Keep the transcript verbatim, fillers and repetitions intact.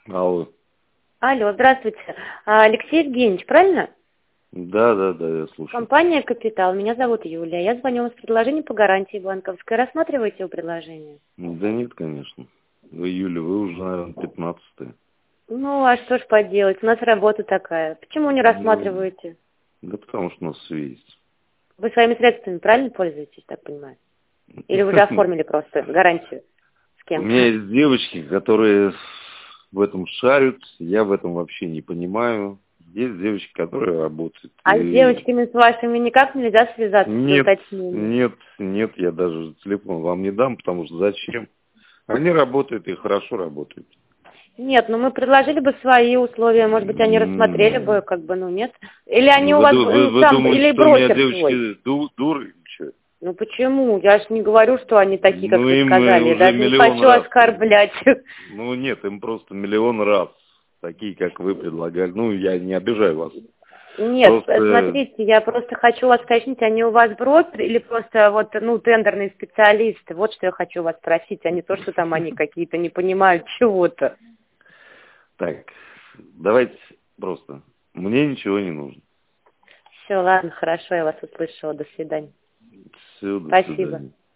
Алло. Алло, здравствуйте. А, Алексей Евгеньевич, правильно? Да, да, да, я слушаю. Компания «Капитал». Меня зовут Юлия. Я звоню вам с предложением по гарантии банковской. Рассматриваете его предложение? Да нет, конечно. Вы, Юля, вы уже, наверное, пятнадцатая. Ну, а что ж поделать? У нас работа такая. Почему не Ну, рассматриваете? да потому что у нас все есть. Вы своими средствами правильно пользуетесь, так понимаю? Или вы уже оформили просто гарантию с У меня кем-то? есть девочки, которые в этом шарят, я в этом вообще не понимаю. Есть девочки, которые работают. А с И девочками с вашими никак нельзя связаться для нет, уточнения? нет, нет, я даже телефон вам не дам, потому что зачем? Они работают и хорошо работают. Нет, ну мы предложили бы свои условия, может быть, они рассмотрели бы, М, как бы, ну нет. Или они Ну, у вы, вас ду- вы, м, вы сам, думаете, или что у меня брокер свой. девочки ду- дуры или что? Ну почему? Я же не говорю, что они такие, как Ну, вы им э, сказали. Я уже даже не миллион хочу раз. оскорблять. Ну, нет, им просто миллион раз. Такие, как вы предлагали. Ну, я не обижаю вас. Нет, Просто, смотрите, я просто хочу вас уточнить, они у вас брокер или просто вот, ну, тендерные специалисты? Вот что я хочу вас спросить, а не то, что там они какие-то не понимают чего-то. так, давайте просто. Мне ничего не нужно. Все, ладно, хорошо, я вас услышала. До свидания. Все, до Спасибо. свидания.